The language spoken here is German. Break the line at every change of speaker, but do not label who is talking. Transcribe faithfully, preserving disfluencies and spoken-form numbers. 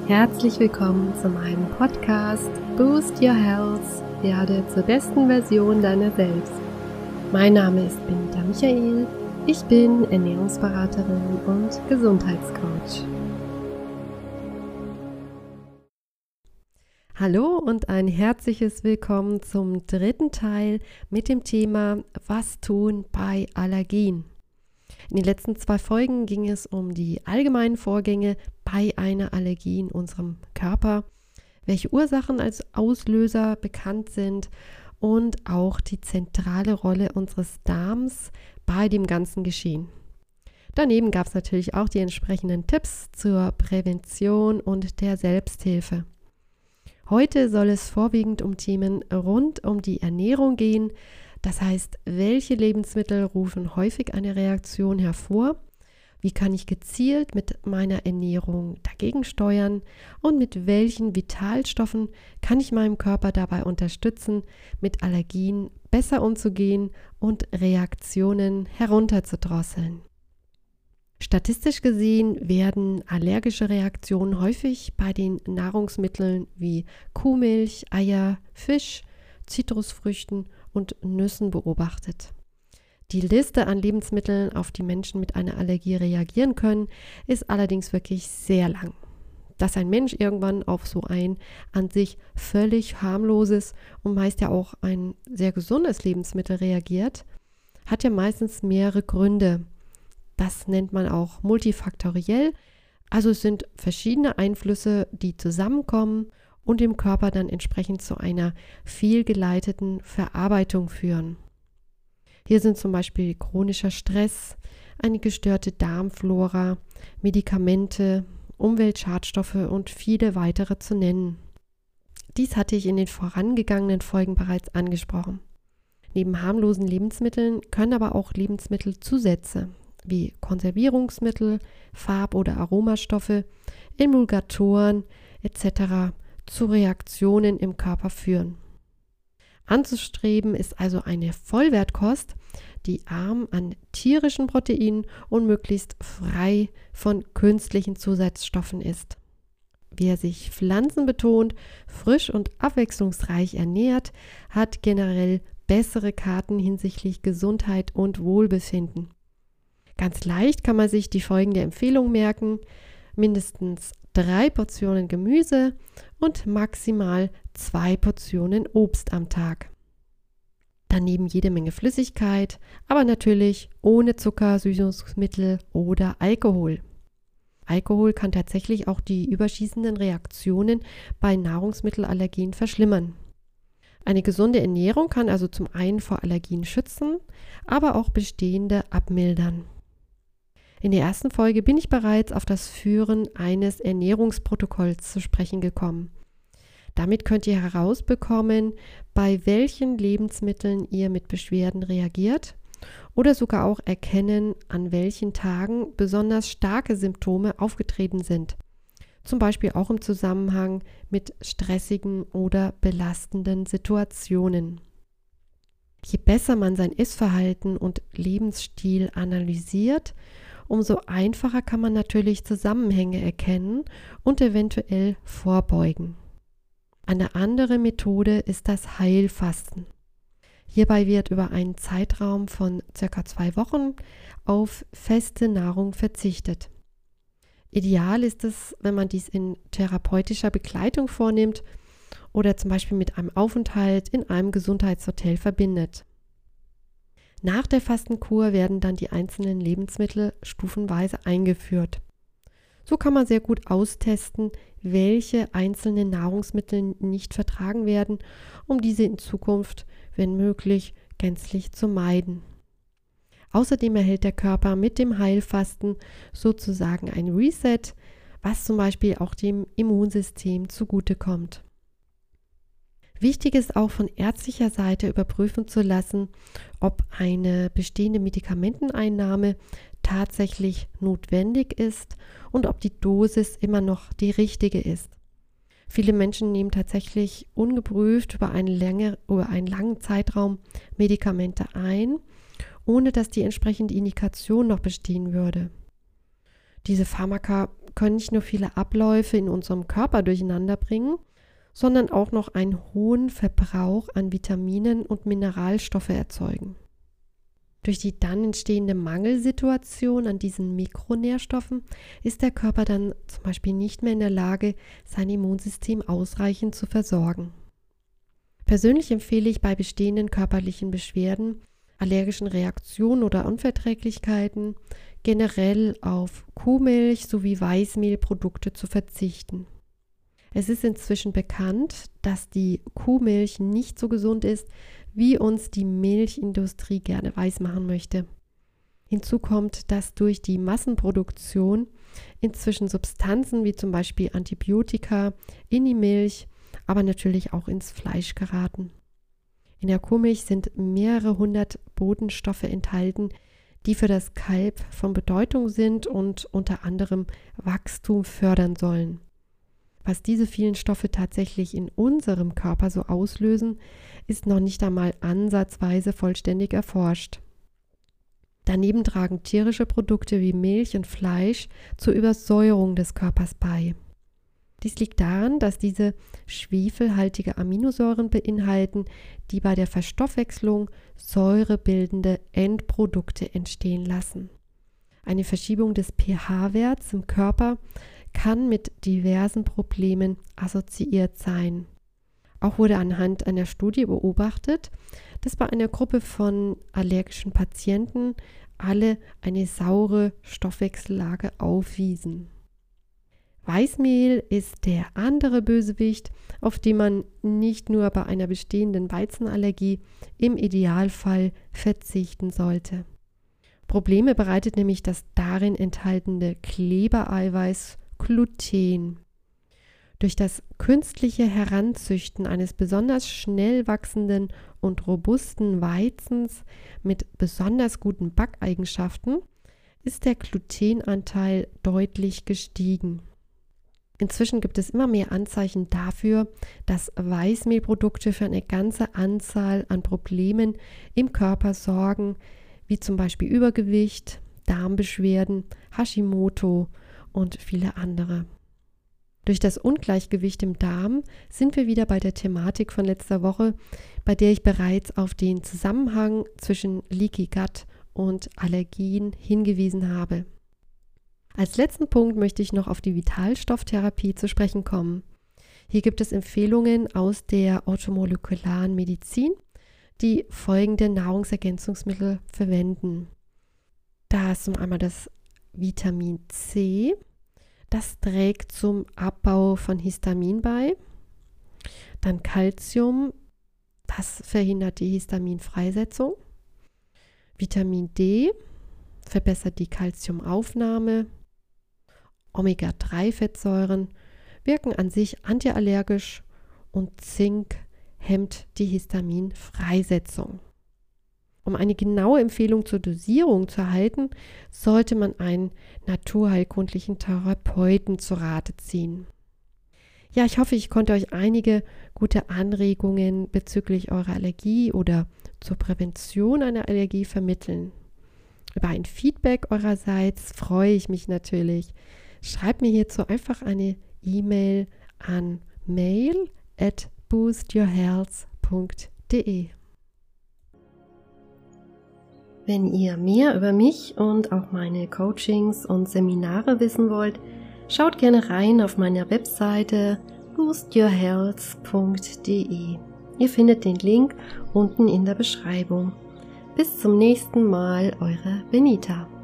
Herzlich willkommen zu meinem Podcast Boost Your Health, werde zur besten Version deiner selbst. Mein Name ist Benita Michael, ich bin Ernährungsberaterin und Gesundheitscoach. Hallo und ein herzliches Willkommen zum dritten Teil mit dem Thema Was tun bei Allergien? In den letzten zwei Folgen ging es um die allgemeinen Vorgänge bei einer Allergie in unserem Körper, welche Ursachen als Auslöser bekannt sind und auch die zentrale Rolle unseres Darms bei dem ganzen Geschehen. Daneben gab es natürlich auch die entsprechenden Tipps zur Prävention und der Selbsthilfe. Heute soll es vorwiegend um Themen rund um die Ernährung gehen. Das heißt, welche Lebensmittel rufen häufig eine Reaktion hervor? Wie kann ich gezielt mit meiner Ernährung dagegen steuern? Und mit welchen Vitalstoffen kann ich meinem Körper dabei unterstützen, mit Allergien besser umzugehen und Reaktionen herunterzudrosseln? Statistisch gesehen werden allergische Reaktionen häufig bei den Nahrungsmitteln wie Kuhmilch, Eier, Fisch, Zitrusfrüchten und Nüssen beobachtet. Die Liste an Lebensmitteln, auf die Menschen mit einer Allergie reagieren können, ist allerdings wirklich sehr lang. Dass ein Mensch irgendwann auf so ein an sich völlig harmloses und meist ja auch ein sehr gesundes Lebensmittel reagiert, hat ja meistens mehrere Gründe. Das nennt man auch multifaktoriell, also es sind verschiedene Einflüsse, die zusammenkommen und dem Körper dann entsprechend zu einer fehlgeleiteten Verarbeitung führen. Hier sind zum Beispiel chronischer Stress, eine gestörte Darmflora, Medikamente, Umweltschadstoffe und viele weitere zu nennen. Dies hatte ich in den vorangegangenen Folgen bereits angesprochen. Neben harmlosen Lebensmitteln können aber auch Lebensmittelzusätze wie Konservierungsmittel, Farb- oder Aromastoffe, Emulgatoren et cetera zu Reaktionen im Körper führen. Anzustreben ist also eine Vollwertkost, die arm an tierischen Proteinen und möglichst frei von künstlichen Zusatzstoffen ist. Wer sich pflanzenbetont, frisch und abwechslungsreich ernährt, hat generell bessere Karten hinsichtlich Gesundheit und Wohlbefinden. Ganz leicht kann man sich die folgende Empfehlung merken: mindestens drei Portionen Gemüse und maximal zwei Portionen Obst am Tag. Daneben jede Menge Flüssigkeit, aber natürlich ohne Zucker, Süßungsmittel oder Alkohol. Alkohol kann tatsächlich auch die überschießenden Reaktionen bei Nahrungsmittelallergien verschlimmern. Eine gesunde Ernährung kann also zum einen vor Allergien schützen, aber auch bestehende abmildern. In der ersten Folge bin ich bereits auf das Führen eines Ernährungsprotokolls zu sprechen gekommen. Damit könnt ihr herausbekommen, bei welchen Lebensmitteln ihr mit Beschwerden reagiert oder sogar auch erkennen, an welchen Tagen besonders starke Symptome aufgetreten sind. Zum Beispiel auch im Zusammenhang mit stressigen oder belastenden Situationen. Je besser man sein Essverhalten und Lebensstil analysiert, umso einfacher kann man natürlich Zusammenhänge erkennen und eventuell vorbeugen. Eine andere Methode ist das Heilfasten. Hierbei wird über einen Zeitraum von circa zwei Wochen auf feste Nahrung verzichtet. Ideal ist es, wenn man dies in therapeutischer Begleitung vornimmt oder zum Beispiel mit einem Aufenthalt in einem Gesundheitshotel verbindet. Nach der Fastenkur werden dann die einzelnen Lebensmittel stufenweise eingeführt. So kann man sehr gut austesten, welche einzelnen Nahrungsmittel nicht vertragen werden, um diese in Zukunft, wenn möglich, gänzlich zu meiden. Außerdem erhält der Körper mit dem Heilfasten sozusagen ein Reset, was zum Beispiel auch dem Immunsystem zugutekommt. Wichtig ist auch von ärztlicher Seite überprüfen zu lassen, ob eine bestehende Medikamenteneinnahme tatsächlich notwendig ist und ob die Dosis immer noch die richtige ist. Viele Menschen nehmen tatsächlich ungeprüft über einen, länger, über einen langen Zeitraum Medikamente ein, ohne dass die entsprechende Indikation noch bestehen würde. Diese Pharmaka können nicht nur viele Abläufe in unserem Körper durcheinander bringen, sondern auch noch einen hohen Verbrauch an Vitaminen und Mineralstoffe erzeugen. Durch die dann entstehende Mangelsituation an diesen Mikronährstoffen ist der Körper dann zum Beispiel nicht mehr in der Lage, sein Immunsystem ausreichend zu versorgen. Persönlich empfehle ich bei bestehenden körperlichen Beschwerden, allergischen Reaktionen oder Unverträglichkeiten generell auf Kuhmilch sowie Weißmehlprodukte zu verzichten. Es ist inzwischen bekannt, dass die Kuhmilch nicht so gesund ist, wie uns die Milchindustrie gerne weismachen möchte. Hinzu kommt, dass durch die Massenproduktion inzwischen Substanzen wie zum Beispiel Antibiotika in die Milch, aber natürlich auch ins Fleisch geraten. In der Kuhmilch sind mehrere hundert Botenstoffe enthalten, die für das Kalb von Bedeutung sind und unter anderem Wachstum fördern sollen. Was diese vielen Stoffe tatsächlich in unserem Körper so auslösen, ist noch nicht einmal ansatzweise vollständig erforscht. Daneben tragen tierische Produkte wie Milch und Fleisch zur Übersäuerung des Körpers bei. Dies liegt daran, dass diese schwefelhaltige Aminosäuren beinhalten, die bei der Verstoffwechslung säurebildende Endprodukte entstehen lassen. Eine Verschiebung des pH-Werts im Körper kann mit diversen Problemen assoziiert sein. Auch wurde anhand einer Studie beobachtet, dass bei einer Gruppe von allergischen Patienten alle eine saure Stoffwechsellage aufwiesen. Weißmehl ist der andere Bösewicht, auf den man nicht nur bei einer bestehenden Weizenallergie im Idealfall verzichten sollte. Probleme bereitet nämlich das darin enthaltene Klebereiweiß Gluten. Durch das künstliche Heranzüchten eines besonders schnell wachsenden und robusten Weizens mit besonders guten Backeigenschaften ist der Glutenanteil deutlich gestiegen. Inzwischen gibt es immer mehr Anzeichen dafür, dass Weißmehlprodukte für eine ganze Anzahl an Problemen im Körper sorgen, wie zum Beispiel Übergewicht, Darmbeschwerden, Hashimoto und viele andere. Durch das Ungleichgewicht im Darm sind wir wieder bei der Thematik von letzter Woche, bei der ich bereits auf den Zusammenhang zwischen Leaky Gut und Allergien hingewiesen habe. Als letzten Punkt möchte ich noch auf die Vitalstofftherapie zu sprechen kommen. Hier gibt es Empfehlungen aus der orthomolekularen Medizin, die folgende Nahrungsergänzungsmittel verwenden. Da ist zum einmal das Vitamin C, das trägt zum Abbau von Histamin bei. Dann Calcium, das verhindert die Histaminfreisetzung. Vitamin D verbessert die Calciumaufnahme. Omega drei Fettsäuren wirken an sich antiallergisch und Zink hemmt die Histaminfreisetzung. Um eine genaue Empfehlung zur Dosierung zu erhalten, sollte man einen naturheilkundlichen Therapeuten zu Rate ziehen. Ja, ich hoffe, ich konnte euch einige gute Anregungen bezüglich eurer Allergie oder zur Prävention einer Allergie vermitteln. Über ein Feedback eurerseits freue ich mich natürlich. Schreibt mir hierzu einfach eine E-Mail an mail at boost your health punkt de. Wenn ihr mehr über mich und auch meine Coachings und Seminare wissen wollt, schaut gerne rein auf meiner Webseite boost your health punkt de. Ihr findet den Link unten in der Beschreibung. Bis zum nächsten Mal, eure Benita.